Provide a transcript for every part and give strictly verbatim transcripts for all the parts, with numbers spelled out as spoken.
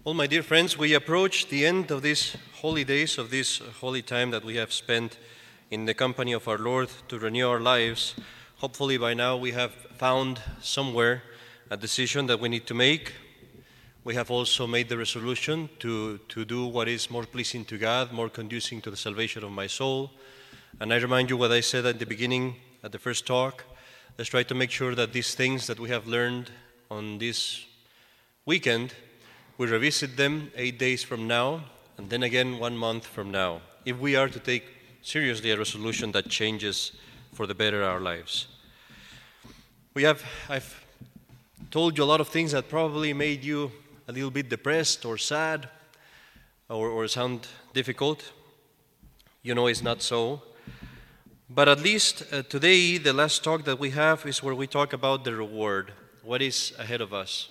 Well, my dear friends, we approach the end of these holy days, of this holy time that we have spent in the company of our Lord to renew our lives. Hopefully by now we have found somewhere a decision that we need to make. We have also made the resolution to, to do what is more pleasing to God, more conducive to the salvation of my soul. And I remind you what I said at the beginning, at the first talk. Let's try to make sure that these things that we have learned on this weekend, we revisit them eight days from now, and then again one month from now, if we are to take seriously a resolution that changes for the better our lives. We have, I've told you a lot of things that probably made you a little bit depressed or sad or, or sound difficult. You know it's not so. But at least uh, today, the last talk that we have is where we talk about the reward, what is ahead of us.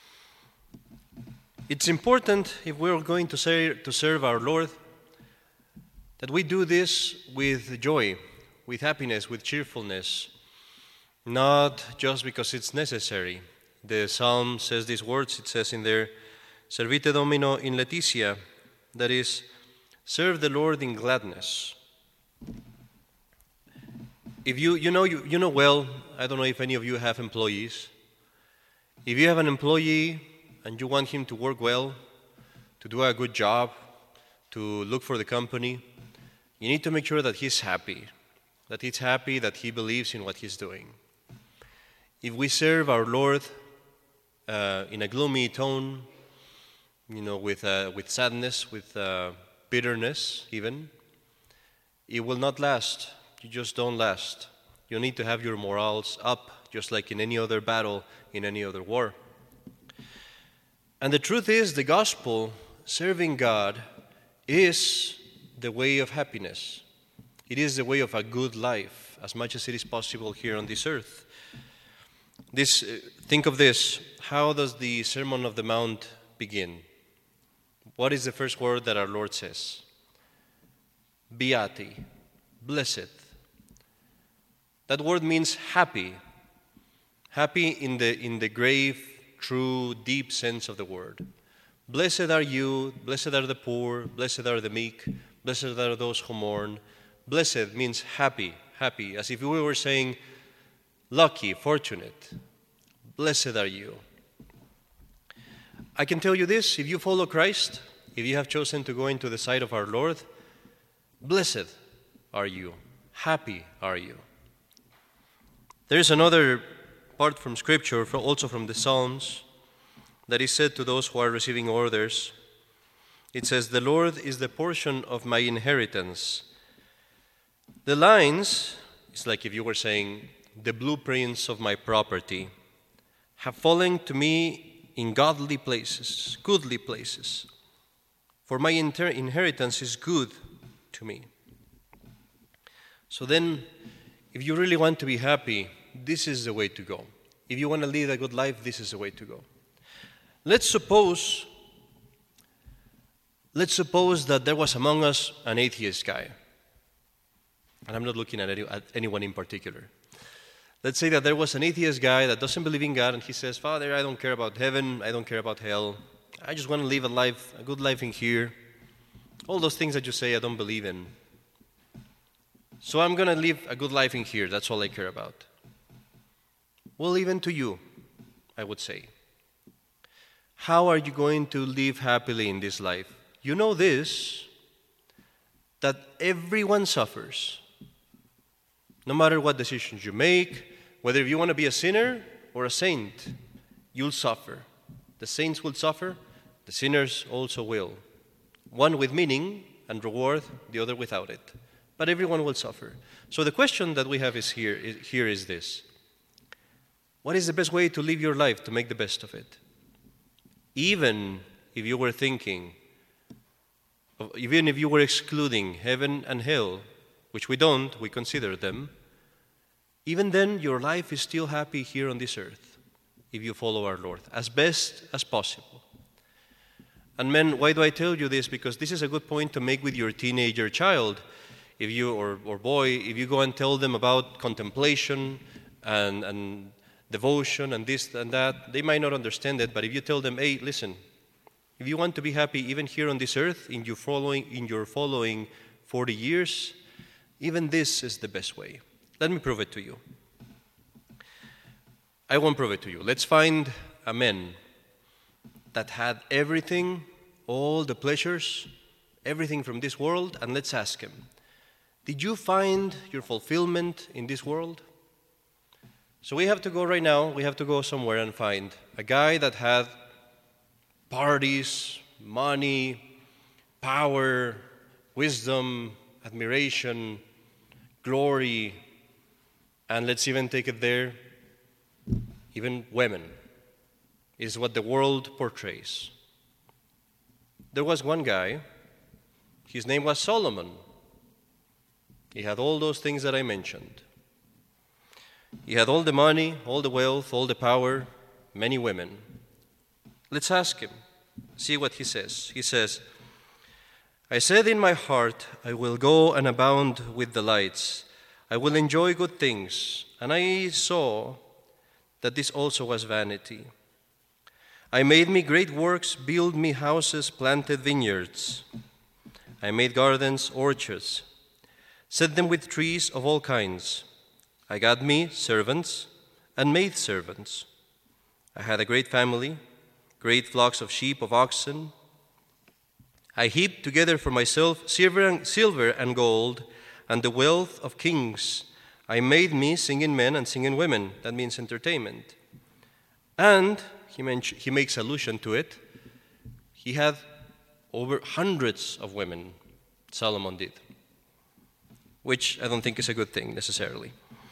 It's important, if we're going to, say, to serve our Lord, that we do this with joy, with happiness, with cheerfulness, not just because it's necessary. The psalm says these words, it says in there, Servite Domino in Laetitia, that is, serve the Lord in gladness. If you, you know, you, you know well, I don't know if any of you have employees. If you have an employee and you want him to work well, to do a good job, to look for the company, you need to make sure that he's happy, that he's happy, that he believes in what he's doing. If we serve our Lord uh, in a gloomy tone, you know, with, uh, with sadness, with uh, bitterness even, it will not last. You just don't last. You need to have your morals up, just like in any other battle, in any other war. And the truth is, the gospel, serving God, is the way of happiness. It is the way of a good life, as much as it is possible here on this earth. This, uh, think of this. How does the Sermon of the Mount begin? What is the first word that our Lord says? Beati, blessed. That word means happy. Happy in the, in the grave, true, deep sense of the word. Blessed are you, blessed are the poor, blessed are the meek, blessed are those who mourn. Blessed means happy, happy, as if we were saying, lucky, fortunate. Blessed are you. I can tell you this, if you follow Christ, if you have chosen to go into the side of our Lord, blessed are you, happy are you. There is another part from Scripture, also from the Psalms, that is said to those who are receiving orders. It says, the Lord is the portion of my inheritance. The lines, it's like if you were saying, the blueprints of my property, have fallen to me in godly places, goodly places. For my inter- inheritance is good to me. So then, if you really want to be happy, this is the way to go. If you want to lead a good life, this is the way to go. Let's suppose, let's suppose that there was among us an atheist guy. And I'm not looking at, any, at anyone in particular. Let's say that there was an atheist guy that doesn't believe in God, and he says, Father, I don't care about heaven, I don't care about hell. I just want to live a life, a good life in here. All those things that you say I don't believe in. So I'm going to live a good life in here. That's all I care about. Well, even to you, I would say. How are you going to live happily in this life? You know this, that everyone suffers. No matter what decisions you make, whether you want to be a sinner or a saint, you'll suffer. The saints will suffer, the sinners also will. One with meaning and reward, the other without it. But everyone will suffer. So the question that we have is here, is, here is this. What is the best way to live your life, to make the best of it? Even if you were thinking, of, even if you were excluding heaven and hell, which we don't, we consider them, even then your life is still happy here on this earth, if you follow our Lord, as best as possible. And men, why do I tell you this? Because this is a good point to make with your teenager child, if you or, or boy, if you go and tell them about contemplation and, and devotion and this and that, they might not understand it, but if you tell them, hey, listen, If you want to be happy even here on this earth, in your following, in your following forty years, even this is the best way. Let me prove it to you. I won't prove it to you. Let's find a man that had everything, all the pleasures, everything from this world, and let's ask him, did you find your fulfillment in this world? So we have to go right now, we have to go somewhere and find a guy that had parties, money, power, wisdom, admiration, glory, and let's even take it there, even women, is what the world portrays. There was one guy, his name was Solomon. He had all those things that I mentioned. He had all the money, all the wealth, all the power, many women. Let's ask him, see what he says. He says, I said in my heart, I will go and abound with delights. I will enjoy good things. And I saw that this also was vanity. I made me great works, built me houses, planted vineyards. I made gardens, orchards, set them with trees of all kinds. I got me servants and maidservants. I had a great family, great flocks of sheep, of oxen. I heaped together for myself silver and, silver and gold, and the wealth of kings. I made me singing men and singing women. That means entertainment. And he, mention, he makes allusion to it. He had over hundreds of women, Solomon did, which I don't think is a good thing necessarily.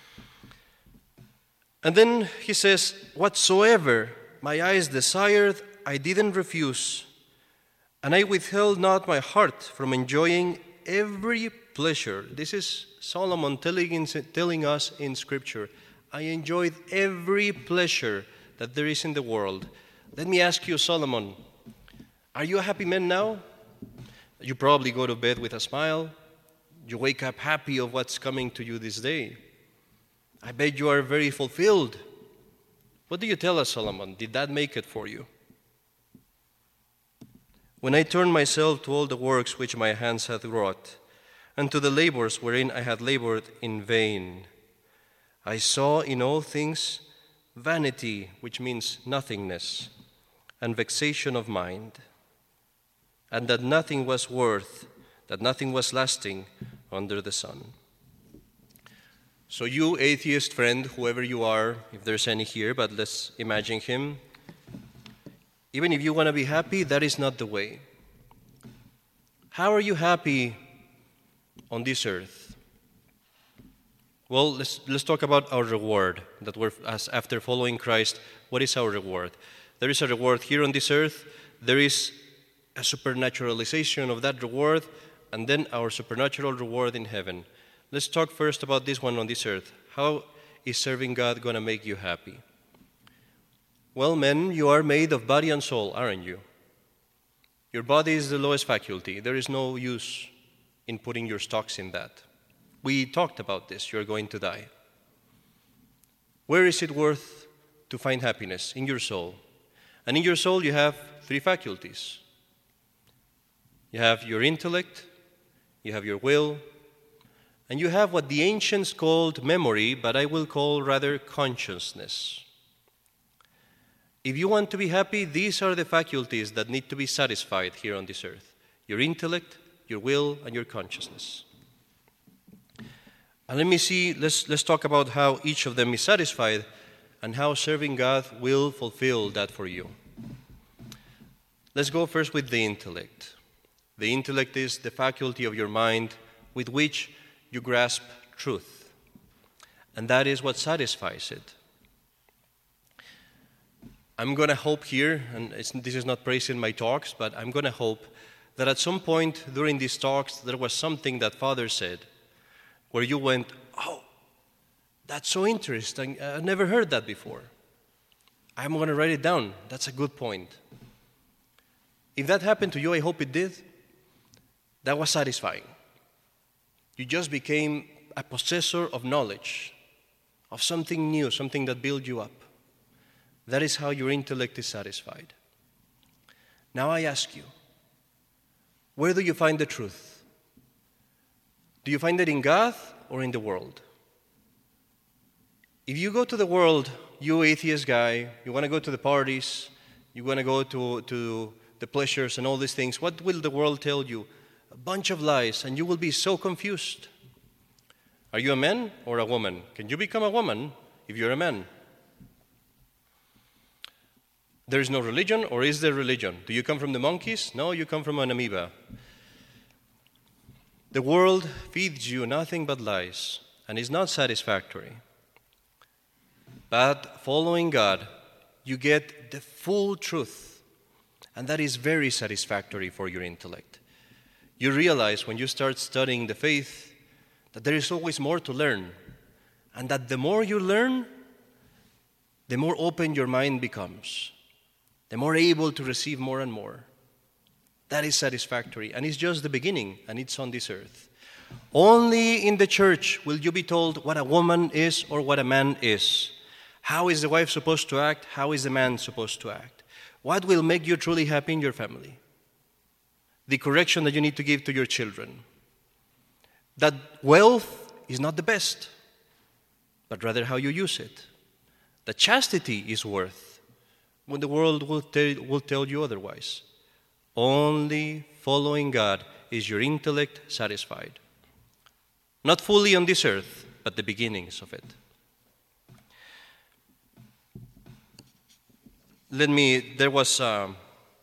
And then he says, whatsoever my eyes desired, I didn't refuse, and I withheld not my heart from enjoying every pleasure. This is Solomon telling, telling us in Scripture, I enjoyed every pleasure that there is in the world. Let me ask you, Solomon, are you a happy man now? You probably go to bed with a smile. You wake up happy of what's coming to you this day. I bet you are very fulfilled. What do you tell us, Solomon? Did that make it for you? When I turned myself to all the works which my hands had wrought, and to the labors wherein I had labored in vain, I saw in all things vanity, which means nothingness, and vexation of mind, and that nothing was worth, that nothing was lasting under the sun. So you, atheist friend, whoever you are, if there's any here, but let's imagine him. Even if you want to be happy, that is not the way. How are you happy on this earth? Well, let's, let's talk about our reward, that we're, as after following Christ, what is our reward? There is a reward here on this earth. There is a supernaturalization of that reward, and then our supernatural reward in heaven. Let's talk first about this one on this earth. How is serving God going to make you happy? Well, men, you are made of body and soul, aren't you? Your body is the lowest faculty. There is no use in putting your stocks in that. We talked about this. You're going to die. Where is it worth to find happiness? In your soul. And in your soul, you have three faculties. You have your intellect, you have your will, and you have what the ancients called memory, but I will call rather consciousness. If you want to be happy, these are the faculties that need to be satisfied here on this earth. Your intellect, your will, and your consciousness. And let me see, let's, let's talk about how each of them is satisfied and how serving God will fulfill that for you. Let's go first with the intellect. The intellect is the faculty of your mind with which you grasp truth. And that is what satisfies it. I'm going to hope here, and it's, this is not praising my talks, but I'm going to hope that at some point during these talks there was something that Father said where you went, oh, that's so interesting. I never heard that before. I'm going to write it down. That's a good point. If that happened to you, I hope it did. That was satisfying. You just became a possessor of knowledge, of something new, something that built you up. That is how your intellect is satisfied. Now I ask you, where do you find the truth? Do you find it in God or in the world? If you go to the world, you atheist guy, you want to go to the parties, you want to go to, to the pleasures and all these things, what will the world tell you? A bunch of lies, and you will be so confused. Are you a man or a woman? Can you become a woman if you're a man? There is no religion, or is there religion? Do you come from the monkeys? No, you come from an amoeba. The world feeds you nothing but lies, and is not satisfactory. But following God, you get the full truth, and that is very satisfactory for your intellect. You realize when you start studying the faith that there is always more to learn, and that the more you learn, the more open your mind becomes, the more able to receive more and more. That is satisfactory, and it's just the beginning, and it's on this earth. Only in the church will you be told what a woman is or what a man is. How is the wife supposed to act? How is the man supposed to act? What will make you truly happy in your family? The correction that you need to give to your children. That wealth is not the best, but rather how you use it. That chastity is worth, when the world will tell, will tell you otherwise. Only following God is your intellect satisfied. Not fully on this earth, but the beginnings of it. Let me, there was a,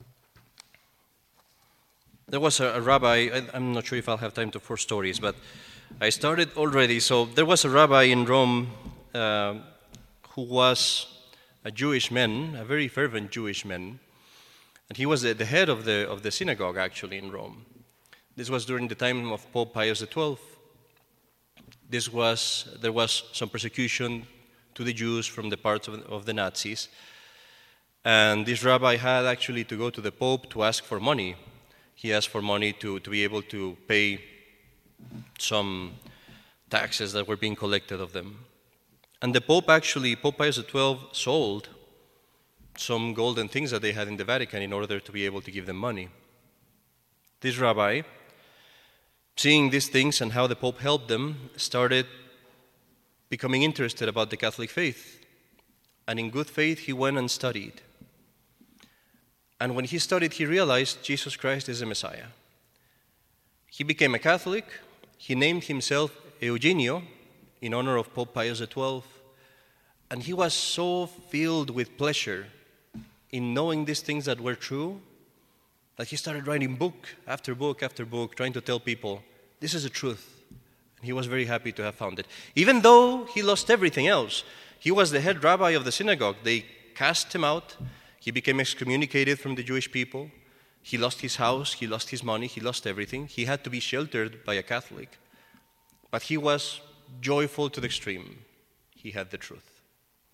there was a, a rabbi, I, I'm not sure if I'll have time to four stories, but I started already. So there was a rabbi in Rome uh, who was a Jewish man, a very fervent Jewish man, and he was the, the head of the, of the synagogue actually in Rome. This was during the time of Pope Pius the twelfth. This was, there was some persecution to the Jews from the part of, of the Nazis. And this rabbi had actually to go to the Pope to ask for money. He asked for money to, to be able to pay some taxes that were being collected of them. And the Pope actually, Pope Pius the twelfth, sold some golden things that they had in the Vatican in order to be able to give them money. This rabbi, seeing these things and how the Pope helped them, started becoming interested about the Catholic faith. And in good faith, he went and studied. And when he studied, he realized Jesus Christ is the Messiah. He became a Catholic. He named himself Eugenio in honor of Pope Pius the twelfth. And he was so filled with pleasure in knowing these things that were true that he started writing book after book after book, trying to tell people, this is the truth. And he was very happy to have found it. Even though he lost everything else, he was the head rabbi of the synagogue. They cast him out. He became excommunicated from the Jewish people. He lost his house, he lost his money, he lost everything. He had to be sheltered by a Catholic. But he was joyful to the extreme. He had the truth.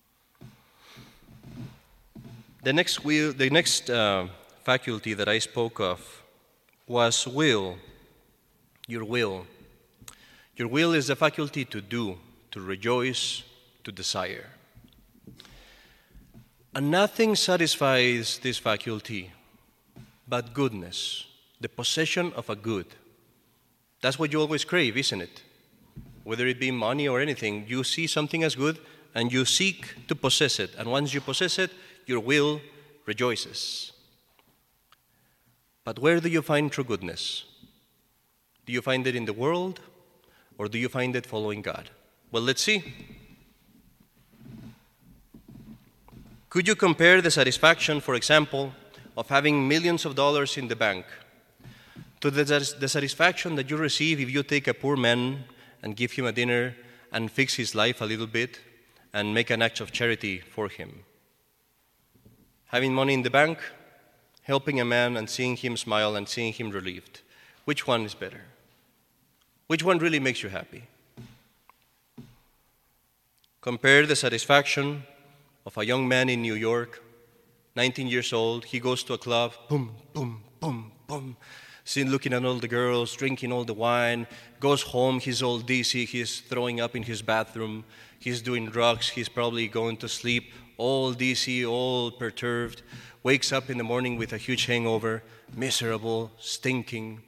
The next, will, the next uh, faculty that I spoke of was will, your will. Your will is the faculty to do, to rejoice, to desire. And nothing satisfies this faculty but goodness, the possession of a good. That's what you always crave, isn't it? Whether it be money or anything, you see something as good and you seek to possess it. And once you possess it, your will rejoices. But where do you find true goodness? Do you find it in the world or do you find it following God? Well, let's see. Could you compare the satisfaction, for example, of having millions of dollars in the bank to the, the satisfaction that you receive if you take a poor man and give him a dinner and fix his life a little bit and make an act of charity for him? Having money in the bank, helping a man and seeing him smile and seeing him relieved. Which one is better? Which one really makes you happy? Compare the satisfaction of a young man in New York, nineteen years old. He goes to a club, boom, boom, boom, boom, seen looking at all the girls, drinking all the wine, goes home, he's all dizzy, he's throwing up in his bathroom, he's doing drugs, he's probably going to sleep, all dizzy, all perturbed. wakes up in the morning with a huge hangover, miserable, stinking.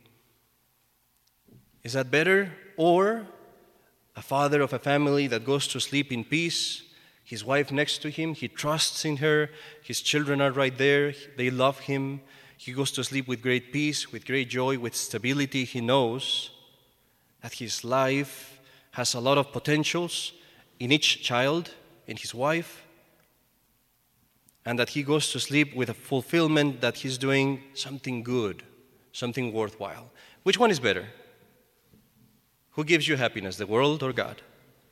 Is that better? Or a father of a family that goes to sleep in peace, his wife next to him, he trusts in her, his children are right there, they love him, he goes to sleep with great peace, with great joy, with stability. He knows that his life has a lot of potentials in each child, in his wife, and that he goes to sleep with a fulfillment that he's doing something good, something worthwhile. Which one is better? Who gives you happiness, the world or God?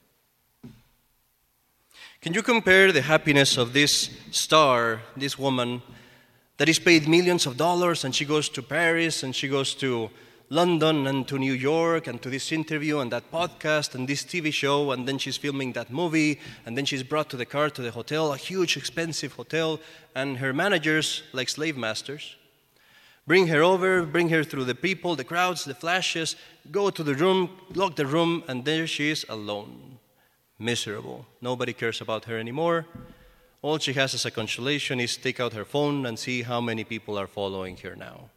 Can you compare the happiness of this star, this woman, that is paid millions of dollars, and she goes to Paris, and she goes to London, and to New York, and to this interview, and that podcast, and this T V show, and then she's filming that movie, and then she's brought to the car to the hotel, a huge, expensive hotel, and her managers, like slave masters, bring her over, bring her through the people, the crowds, the flashes, go to the room, lock the room, and there she is alone, miserable. Nobody cares about her anymore. All she has as a consolation is take out her phone and see how many people are following her now.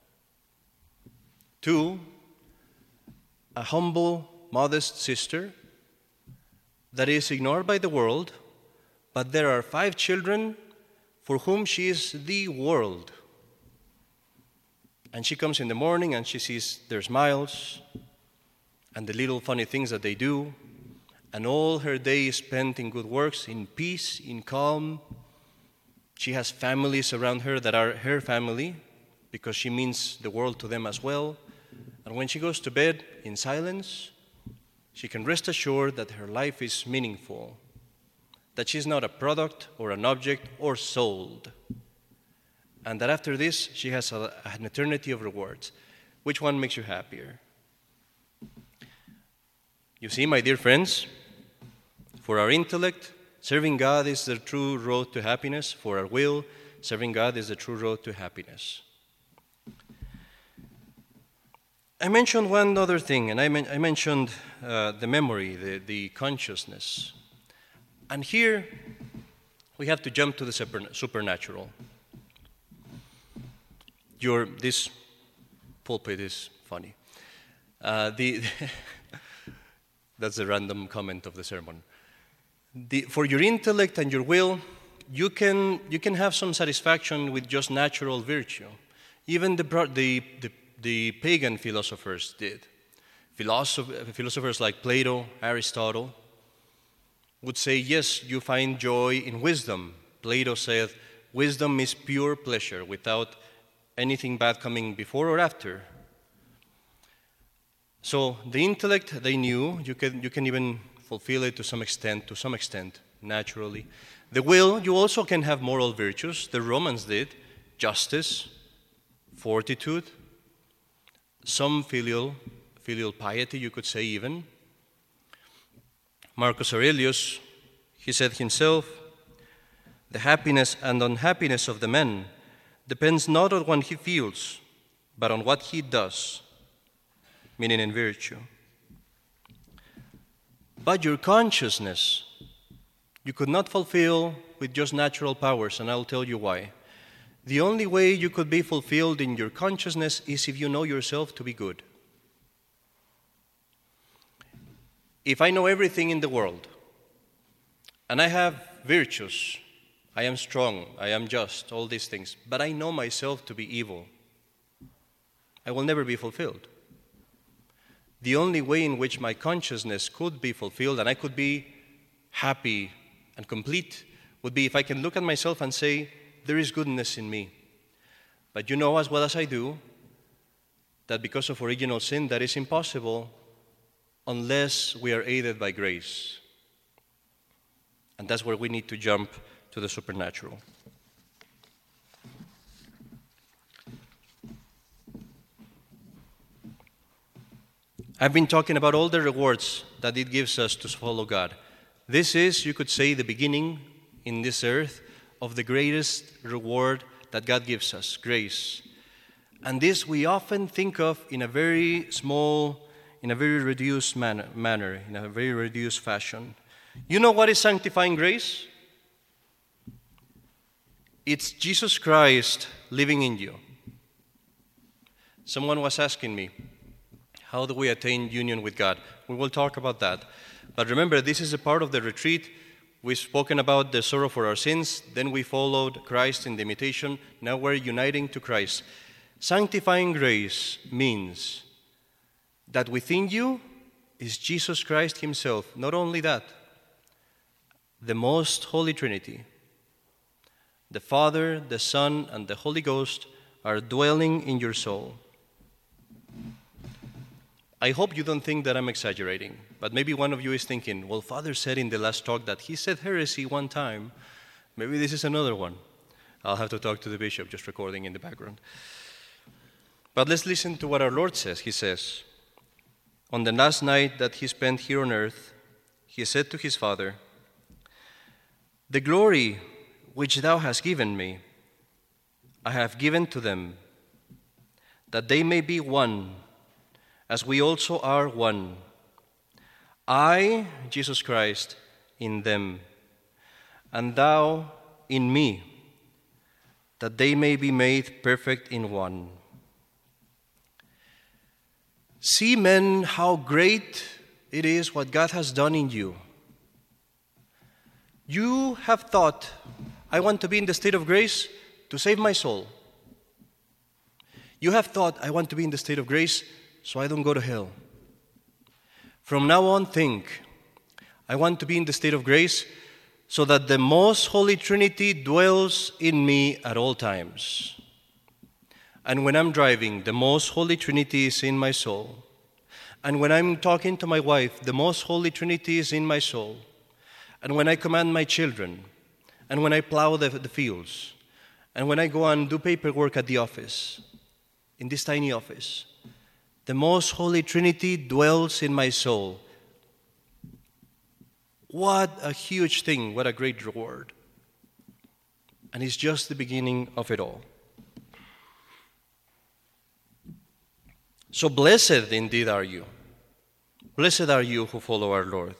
Two, a humble, modest sister that is ignored by the world, but there are five children for whom she is the world. And she comes in the morning and she sees their smiles and the little funny things that they do, and all her day is spent in good works, in peace, in calm. She has families around her that are her family because she means the world to them as well. And when she goes to bed in silence, she can rest assured that her life is meaningful, that she's not a product or an object or sold, and that after this she has a, an eternity of rewards. Which one makes you happier? You see, my dear friends, for our intellect, serving God is the true road to happiness. For our will, serving God is the true road to happiness. I mentioned one other thing, and I, men- I mentioned uh, the memory, the, the consciousness. And here, we have to jump to the super- supernatural. Your, this pulpit is funny. Uh, the That's a random comment of the sermon. The, for your intellect and your will, you can, you can have some satisfaction with just natural virtue. Even the, the, the, the pagan philosophers did. Philosoph- philosophers like Plato, Aristotle, would say, yes, you find joy in wisdom. Plato said, wisdom is pure pleasure without anything bad coming before or after. So the intellect, they knew, you can, you can even fulfill it to some extent, to some extent, naturally. The will, you also can have moral virtues. The Romans did. Justice, fortitude, some filial, filial piety, you could say even. Marcus Aurelius, he said himself, the happiness and unhappiness of the man depends not on what he feels, but on what he does, meaning in virtue. But your consciousness, you could not fulfill with just natural powers, and I'll tell you why. The only way you could be fulfilled in your consciousness is if you know yourself to be good. If I know everything in the world, and I have virtues, I am strong, I am just, all these things, but I know myself to be evil, I will never be fulfilled. The only way in which my consciousness could be fulfilled and I could be happy and complete would be if I can look at myself and say, there is goodness in me. But you know as well as I do that because of original sin, that is impossible unless we are aided by grace. And that's where we need to jump to the supernatural. I've been talking about all the rewards that it gives us to follow God. This is, you could say, the beginning in this earth of the greatest reward that God gives us, grace. And this we often think of in a very small, in a very reduced manner, manner, in a very reduced fashion. You know what is sanctifying grace? It's Jesus Christ living in you. Someone was asking me, how do we attain union with God? We will talk about that. But remember, this is a part of the retreat. We've spoken about the sorrow for our sins. Then we followed Christ in the imitation. Now we're uniting to Christ. Sanctifying grace means that within you is Jesus Christ himself. Not only that, the most holy Trinity. The Father, the Son, and the Holy Ghost are dwelling in your soul. I hope you don't think that I'm exaggerating, but maybe one of you is thinking, well, Father said in the last talk that he said heresy one time. Maybe this is another one. I'll have to talk to the bishop, just recording in the background. But let's listen to what our Lord says. He says, on the last night that he spent here on earth, he said to his Father, the glory which thou hast given me, I have given to them, that they may be one, as we also are one. I, Jesus Christ, in them, and thou in me, that they may be made perfect in one. See, men, how great it is what God has done in you. You have thought, I want to be in the state of grace to save my soul. You have thought, I want to be in the state of grace so I don't go to hell. From now on, think, I want to be in the state of grace so that the most holy Trinity dwells in me at all times. And when I'm driving, the most holy Trinity is in my soul. And when I'm talking to my wife, the most holy Trinity is in my soul. And when I command my children, and when I plow the, the fields, and when I go and do paperwork at the office, in this tiny office, the most holy Trinity dwells in my soul. What a huge thing, what a great reward. And it's just the beginning of it all. So blessed indeed are you. Blessed are you who follow our Lord.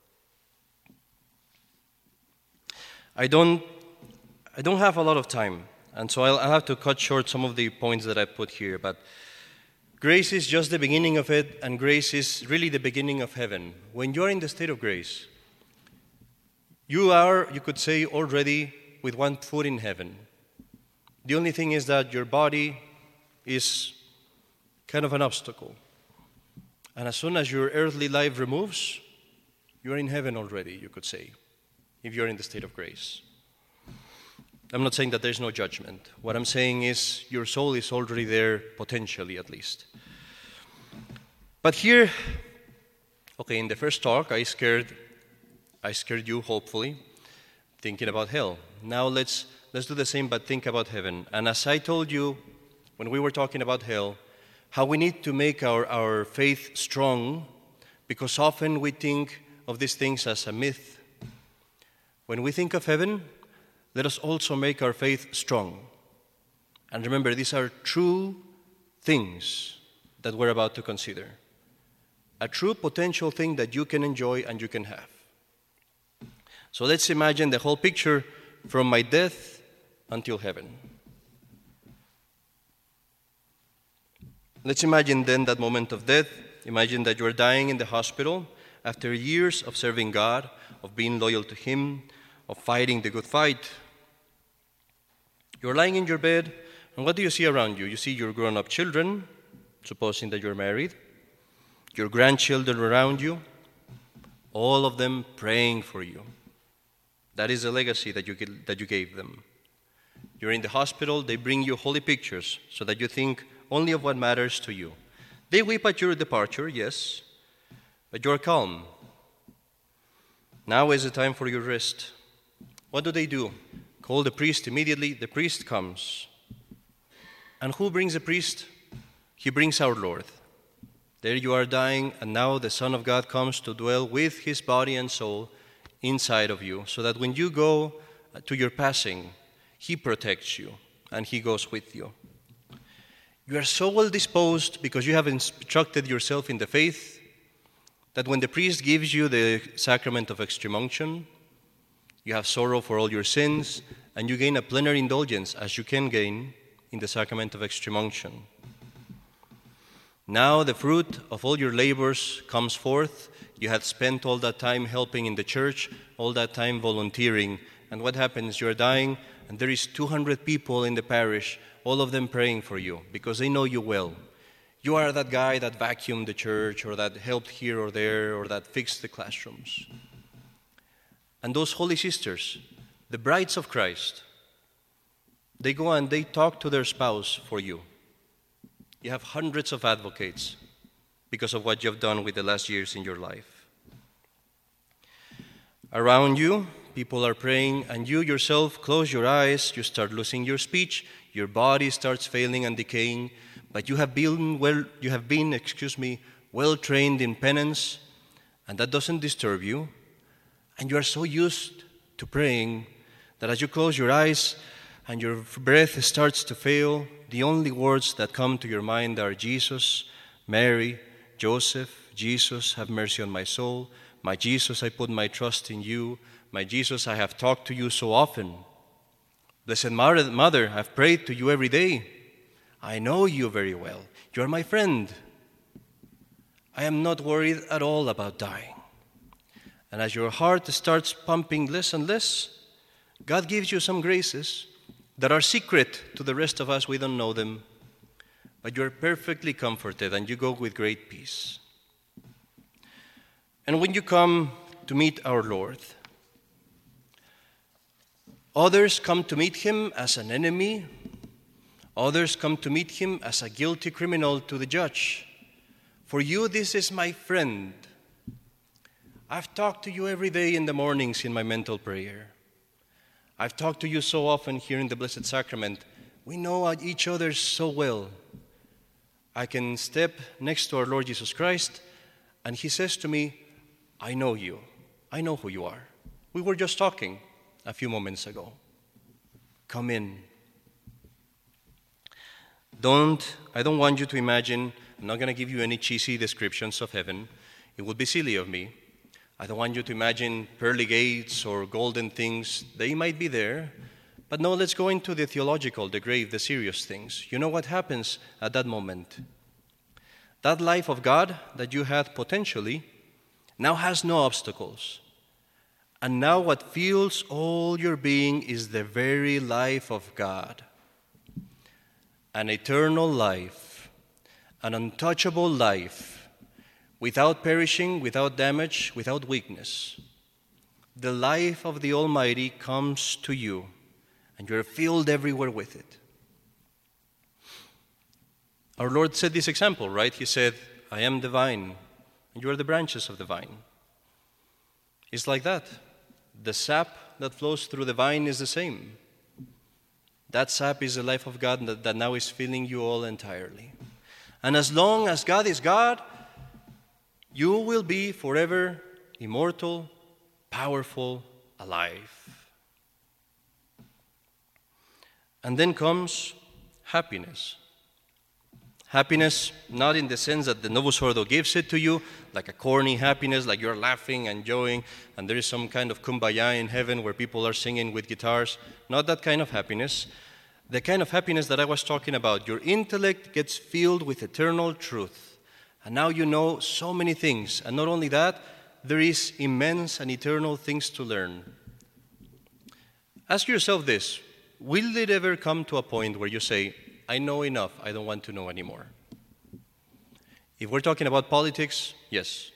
I don't, I don't have a lot of time, and so I'll, I'll have to cut short some of the points that I put here, but grace is just the beginning of it, and grace is really the beginning of heaven. When you're in the state of grace, you are, you could say, already with one foot in heaven. The only thing is that your body is kind of an obstacle. And as soon as your earthly life removes, you're in heaven already, you could say, if you're in the state of grace. I'm not saying that there's no judgment. What I'm saying is your soul is already there, potentially at least. But here, okay, in the first talk, I scared, I scared you, hopefully, thinking about hell. Now let's let's do the same, but think about heaven. And as I told you when we were talking about hell, how we need to make our, our faith strong, because often we think of these things as a myth. When we think of heaven, let us also make our faith strong. And remember, these are true things that we're about to consider. A true potential thing that you can enjoy and you can have. So let's imagine the whole picture from my death until heaven. Let's imagine then that moment of death. Imagine that you're dying in the hospital after years of serving God, of being loyal to Him, of fighting the good fight. You're lying in your bed, and what do you see around you? You see your grown-up children, supposing that you're married, your grandchildren around you, all of them praying for you. That is the legacy that you, that you gave them. You're in the hospital, they bring you holy pictures so that you think only of what matters to you. They weep at your departure, yes, but you're calm. Now is the time for your rest. What do they do? Call the priest immediately. The priest comes. And who brings the priest? He brings our Lord. There you are dying, and now the Son of God comes to dwell with His body and soul inside of you, so that when you go to your passing, He protects you and He goes with you. You are so well disposed because you have instructed yourself in the faith that when the priest gives you the sacrament of extreme unction, you have sorrow for all your sins, and you gain a plenary indulgence as you can gain in the sacrament of extreme unction. Now the fruit of all your labors comes forth. You had spent all that time helping in the church, all that time volunteering, and what happens? You're dying, and there is two hundred people in the parish, all of them praying for you because they know you well. You are that guy that vacuumed the church or that helped here or there or that fixed the classrooms. And those holy sisters, the brides of Christ, they go and they talk to their spouse for you. You have hundreds of advocates because of what you have done with the last years in your life. Around you, people are praying, and you yourself close your eyes, you start losing your speech, your body starts failing and decaying, but you have been well, you have been, excuse me, well trained in penance, and that doesn't disturb you, and you are so used to praying that as you close your eyes and your breath starts to fail, the only words that come to your mind are Jesus, Mary, Joseph, Jesus, have mercy on my soul. My Jesus, I put my trust in you. My Jesus, I have talked to you so often. Blessed Mother, I've prayed to you every day. I know you very well. You are my friend. I am not worried at all about dying. And as your heart starts pumping less and less, God gives you some graces that are secret to the rest of us. We don't know them. But you are perfectly comforted and you go with great peace. And when you come to meet our Lord, others come to meet him as an enemy. Others come to meet him as a guilty criminal to the judge. For you, this is my friend. I've talked to you every day in the mornings in my mental prayer. I've talked to you so often here in the Blessed Sacrament. We know each other so well. I can step next to our Lord Jesus Christ, and he says to me, I know you. I know who you are. We were just talking a few moments ago. Come in. Don't, I don't want you to imagine, I'm not going to give you any cheesy descriptions of heaven. It would be silly of me. I don't want you to imagine pearly gates or golden things. They might be there. But no, let's go into the theological, the grave, the serious things. You know what happens at that moment? That life of God that you had potentially now has no obstacles. And now what fills all your being is the very life of God. An eternal life, an untouchable life, without perishing, without damage, without weakness. The life of the Almighty comes to you, and you're filled everywhere with it. Our Lord set this example, right? He said, I am the vine, and you are the branches of the vine. It's like that. The sap that flows through the vine is the same. That sap is the life of God that, that now is filling you all entirely. And as long as God is God, you will be forever immortal, powerful, alive. And then comes happiness. Happiness, not in the sense that the Novus Ordo gives it to you, like a corny happiness, like you're laughing, enjoying, and there is some kind of kumbaya in heaven where people are singing with guitars. Not that kind of happiness. The kind of happiness that I was talking about. Your intellect gets filled with eternal truth. And now you know so many things. And not only that, there is immense and eternal things to learn. Ask yourself this. Will it ever come to a point where you say, I know enough, I don't want to know anymore? If we're talking about politics, yes.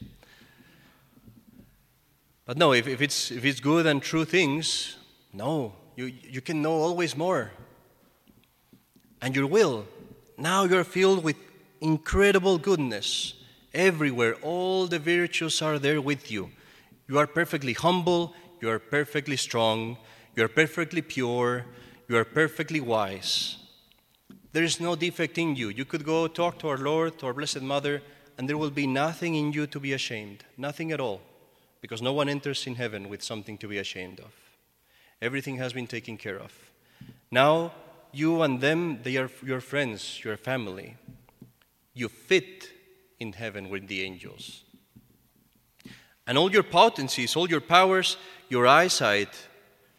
But no, if, if, it's, if it's good and true things, no. You, you can know always more. And your will, now you're filled with incredible goodness. Everywhere, all the virtues are there with you. You are perfectly humble, you are perfectly strong, you are perfectly pure, you are perfectly wise. There is no defect in you. You could go talk to our Lord, to our Blessed Mother, and there will be nothing in you to be ashamed. Nothing at all. Because no one enters in heaven with something to be ashamed of. Everything has been taken care of. Now, you and them, they are your friends, your family. You fit in heaven with the angels. And all your potencies, all your powers, your eyesight,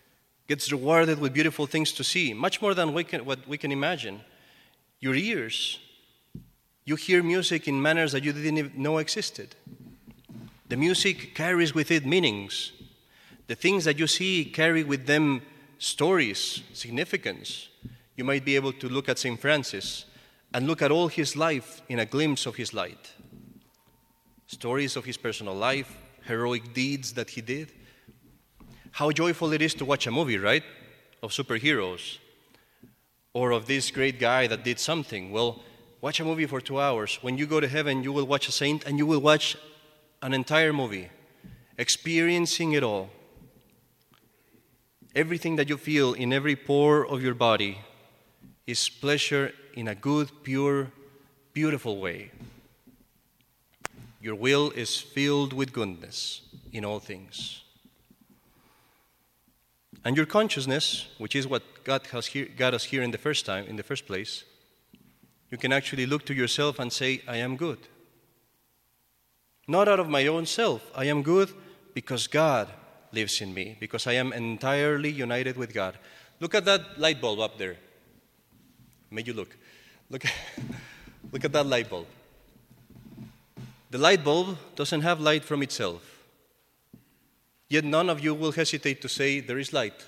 gets rewarded with beautiful things to see, much more than we can, what we can imagine. Your ears, you hear music in manners that you didn't even know existed. The music carries with it meanings. The things that you see carry with them stories, significance. You might be able to look at Saint Francis and look at all his life in a glimpse of his light. Stories of his personal life, heroic deeds that he did. How joyful it is to watch a movie, right? Of superheroes. Or of this great guy that did something. Well, watch a movie for two hours. When you go to heaven, you will watch a saint and you will watch an entire movie, experiencing it all. Everything that you feel in every pore of your body is pleasure in a good, pure, beautiful way. Your will is filled with goodness in all things. And your consciousness, which is what God has here, got us here in the first time, in the first place, you can actually look to yourself and say, I am good. Not out of my own self. I am good because God lives in me, because I am entirely united with God. Look at that light bulb up there. Made you look. Look, look at that light bulb. The light bulb doesn't have light from itself. Yet none of you will hesitate to say there is light.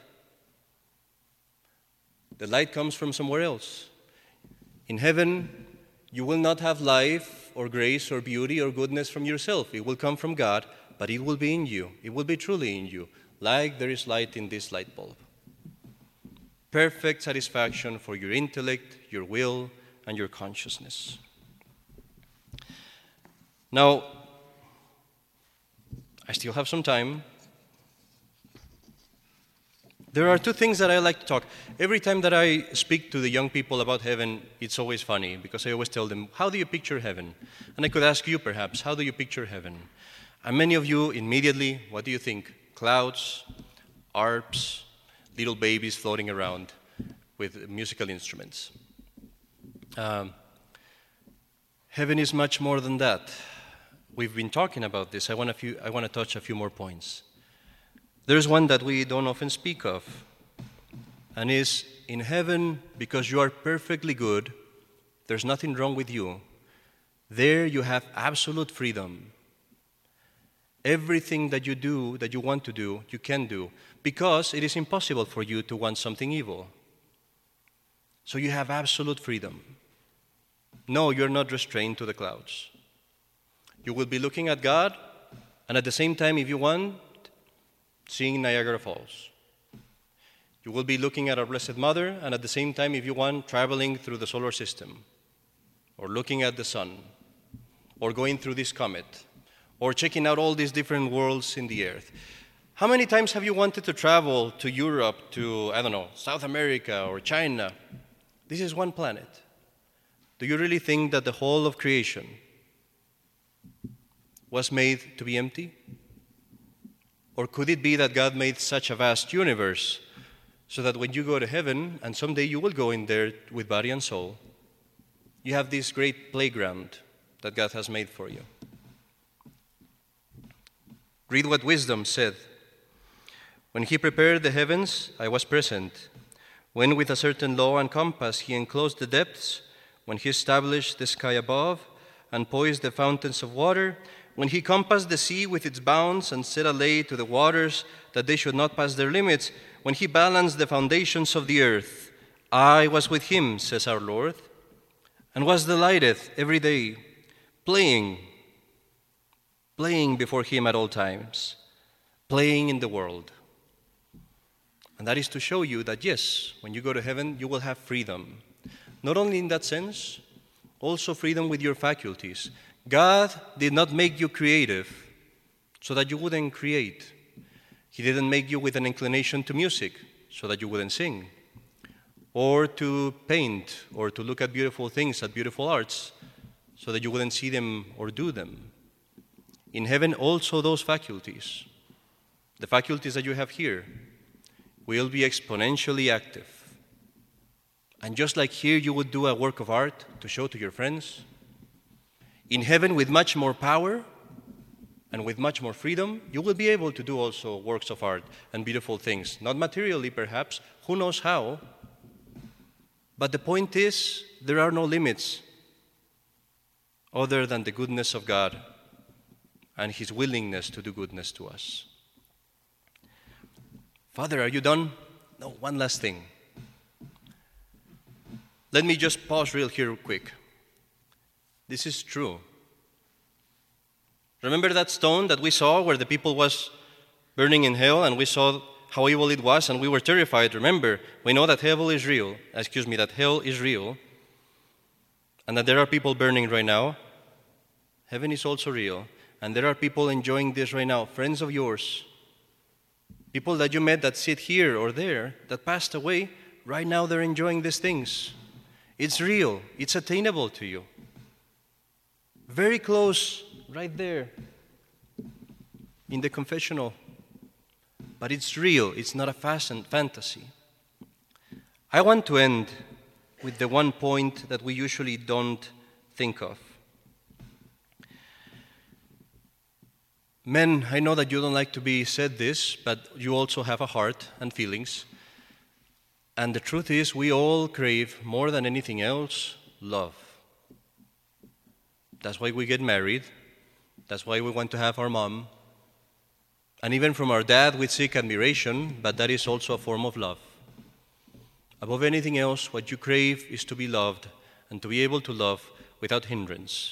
The light comes from somewhere else. In heaven, you will not have life or grace or beauty or goodness from yourself. It will come from God, but it will be in you. It will be truly in you, like there is light in this light bulb. Perfect satisfaction for your intellect, your will, and your consciousness. Now, I still have some time. There are two things that I like to talk. Every time that I speak to the young people about heaven, it's always funny because I always tell them, how do you picture heaven? And I could ask you perhaps, how do you picture heaven? And many of you immediately, what do you think? Clouds, harps, little babies floating around with musical instruments. Um, heaven is much more than that. We've been talking about this. I want, a few, I want to touch a few more points. There's one that we don't often speak of, and is in heaven, because you are perfectly good, there's nothing wrong with you. There you have absolute freedom. Everything that you do, that you want to do, you can do, because it is impossible for you to want something evil. So you have absolute freedom. No, you're not restrained to the clouds. You will be looking at God, and at the same time, if you want, seeing Niagara Falls. You will be looking at our Blessed Mother, and at the same time, if you want, traveling through the solar system, or looking at the sun, or going through this comet, or checking out all these different worlds in the earth. How many times have you wanted to travel to Europe, to, I don't know, South America or China? This is one planet. Do you really think that the whole of creation was made to be empty? Or could it be that God made such a vast universe so that when you go to heaven, and someday you will go in there with body and soul, you have this great playground that God has made for you? Read what wisdom said. When he prepared the heavens, I was present. When with a certain law and compass he enclosed the depths, when he established the sky above and poised the fountains of water, when he compassed the sea with its bounds and set a lay to the waters that they should not pass their limits, when he balanced the foundations of the earth, I was with him, says our Lord, and was delighted every day, playing, playing before him at all times, playing in the world. And that is to show you that, yes, when you go to heaven, you will have freedom. Not only in that sense, also freedom with your faculties. God did not make you creative so that you wouldn't create. He didn't make you with an inclination to music so that you wouldn't sing, or to paint, or to look at beautiful things, at beautiful arts, so that you wouldn't see them or do them. In heaven, also those faculties, the faculties that you have here, will be exponentially active. And just like here you would do a work of art to show to your friends, in heaven with much more power, And with much more freedom, you will be able to do also works of art and beautiful things. Not materially, perhaps. Who knows how? But the point is, there are no limits other than the goodness of God and His willingness to do goodness to us. Father, are you done? No, one last thing. Let me just pause real here quick. This is true. Remember that stone that we saw where the people was burning in hell, and we saw how evil it was, and we were terrified. Remember, we know that hell is real. Excuse me, that hell is real, and that there are people burning right now. Heaven is also real, and there are people enjoying this right now, friends of yours, people that you met that sit here or there, that passed away. Right now they're enjoying these things. It's real. It's attainable to you. Very close, right there, in the confessional. But it's real. It's not a fantasy. I want to end with the one point that we usually don't think of. Men, I know that you don't like to be said this, but you also have a heart and feelings. And the truth is, we all crave, more than anything else, love. That's why we get married. That's why we want to have our mom. And even from our dad, we seek admiration, but that is also a form of love. Above anything else, what you crave is to be loved and to be able to love without hindrance.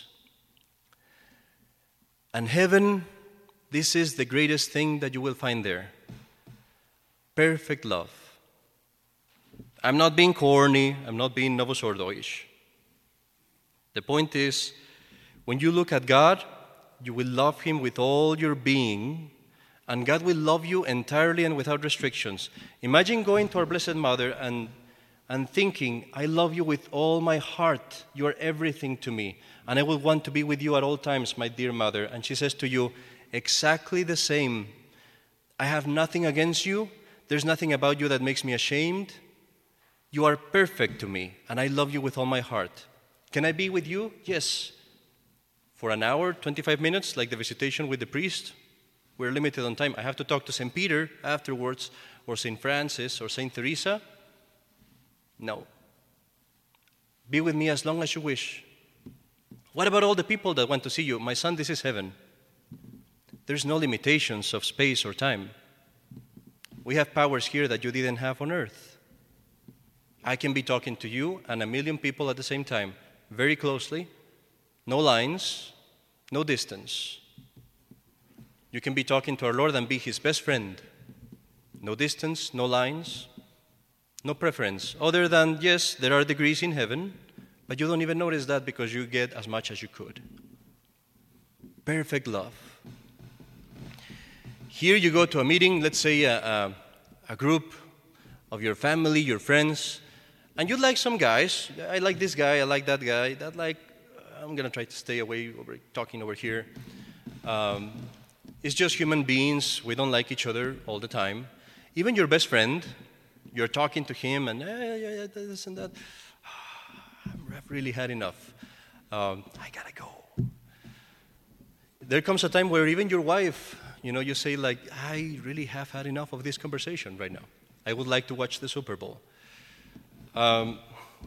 And heaven, this is the greatest thing that you will find there. Perfect love. I'm not being corny. I'm not being Novus Ordo-ish. The point is, when you look at God, you will love Him with all your being, and God will love you entirely and without restrictions. Imagine going to our Blessed Mother and, and thinking, I love you with all my heart. You are everything to me, and I will want to be with you at all times, my dear Mother. And she says to you, exactly the same. I have nothing against you. There's nothing about you that makes me ashamed. You are perfect to me, and I love you with all my heart. Can I be with you? Yes. For an hour, twenty-five minutes, like the visitation with the priest. We're limited on time. I have to talk to Saint Peter afterwards, or Saint Francis, or Saint Teresa. No. Be with me as long as you wish. What about all the people that want to see you? My son, this is heaven. There's no limitations of space or time. We have powers here that you didn't have on earth. I can be talking to you and a million people at the same time, very closely, no lines, no distance. You can be talking to our Lord and be His best friend. No distance, no lines, no preference. Other than, yes, there are degrees in heaven, but you don't even notice that because you get as much as you could. Perfect love. Here you go to a meeting, let's say a, a, a group of your family, your friends, and you like some guys. I like this guy, I like that guy. That like, I'm going to try to stay away over talking over here. Um, it's just human beings. We don't like each other all the time. Even your best friend, you're talking to him and, eh, yeah, yeah, this and that. I've really had enough. Um, I got to go. There comes a time where even your wife, you know, you say like, I really have had enough of this conversation right now. I would like to watch the Super Bowl. Um,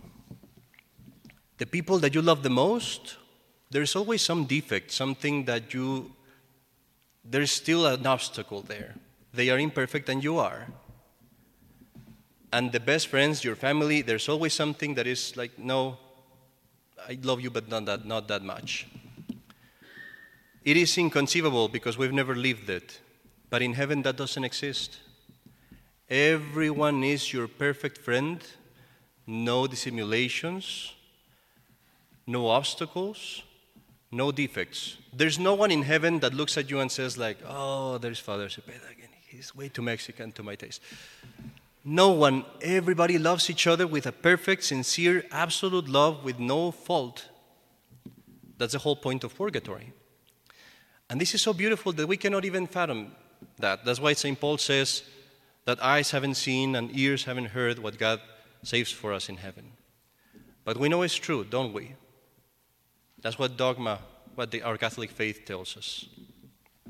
the people that you love the most, there's always some defect, something that you, there's still an obstacle there. They are imperfect and you are. And the best friends, your family, there's always something that is like, no, I love you, but not that, not that much. It is inconceivable because we've never lived it. But in heaven, that doesn't exist. Everyone is your perfect friend. No dissimulations, no obstacles, no defects. There's no one in heaven that looks at you and says like, oh, there's Father Cepeda again. He's way too Mexican to my taste. No one. Everybody loves each other with a perfect, sincere, absolute love with no fault. That's the whole point of purgatory. And this is so beautiful that we cannot even fathom that. That's why Saint Paul says that eyes haven't seen and ears haven't heard what God saves for us in heaven. But we know it's true, don't we? That's what dogma, what the, our Catholic faith tells us.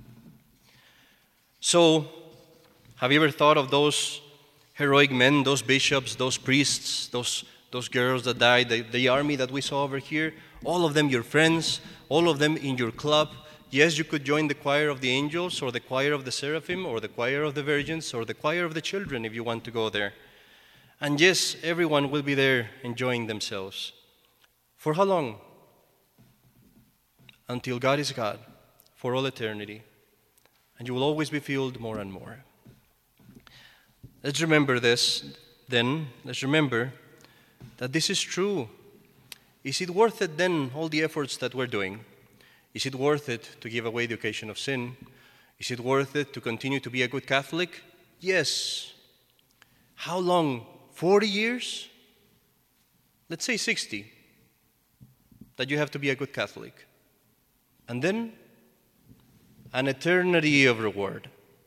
So, have you ever thought of those heroic men, those bishops, those priests, those, those girls that died, the, the army that we saw over here? All of them your friends, all of them in your club. Yes, you could join the choir of the angels, or the choir of the seraphim, or the choir of the virgins, or the choir of the children if you want to go there. And yes, everyone will be there enjoying themselves. For how long? Until God is God, for all eternity. And you will always be filled more and more. Let's remember this, then. Let's remember that this is true. Is it worth it then, all the efforts that we're doing? Is it worth it to give away the occasion of sin? Is it worth it to continue to be a good Catholic? Yes. How long? forty years? Let's say sixty, that you have to be a good Catholic. And then, an eternity of reward.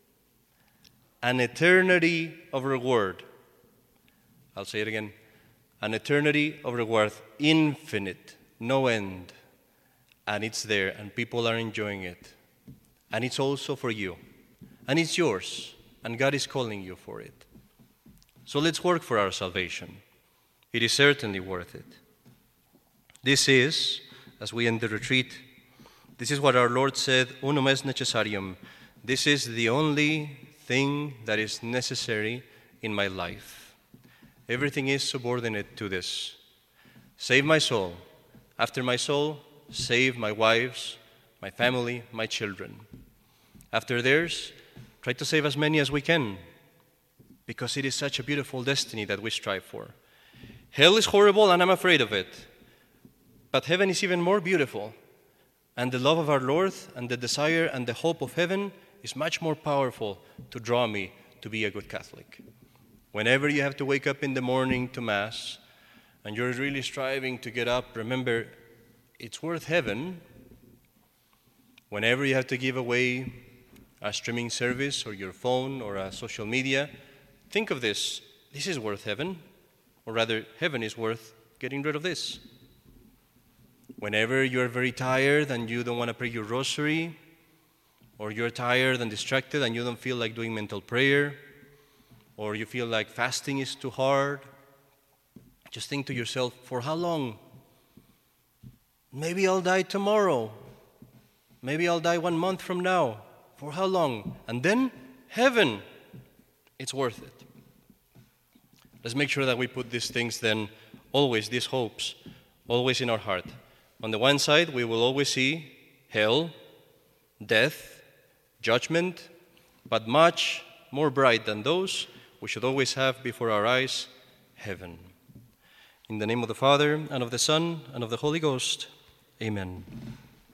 An eternity of reward. I'll say it again. An eternity of reward. Infinite. No end. And it's there, and people are enjoying it. And it's also for you. And it's yours. And God is calling you for it. So let's work for our salvation. It is certainly worth it. This is, as we end the retreat, this is what our Lord said, unum est necessarium. This is the only thing that is necessary in my life. Everything is subordinate to this. Save my soul. After my soul, save my wives, my family, my children. After theirs, try to save as many as we can, because it is such a beautiful destiny that we strive for. Hell is horrible and I'm afraid of it, but heaven is even more beautiful, and the love of our Lord and the desire and the hope of heaven is much more powerful to draw me to be a good Catholic. Whenever you have to wake up in the morning to Mass and you're really striving to get up, remember, it's worth heaven. Whenever you have to give away a streaming service or your phone or a social media, think of this. This is worth heaven. Or rather, heaven is worth getting rid of this. Whenever you're very tired and you don't want to pray your rosary, or you're tired and distracted and you don't feel like doing mental prayer, or you feel like fasting is too hard, just think to yourself, for how long? Maybe I'll die tomorrow. Maybe I'll die one month from now. For how long? And then, heaven. It's worth it. Let's make sure that we put these things then, always, these hopes, always in our heart. On the one side, we will always see hell, death, judgment, but much more bright than those, we should always have before our eyes heaven. In the name of the Father, and of the Son, and of the Holy Ghost, amen.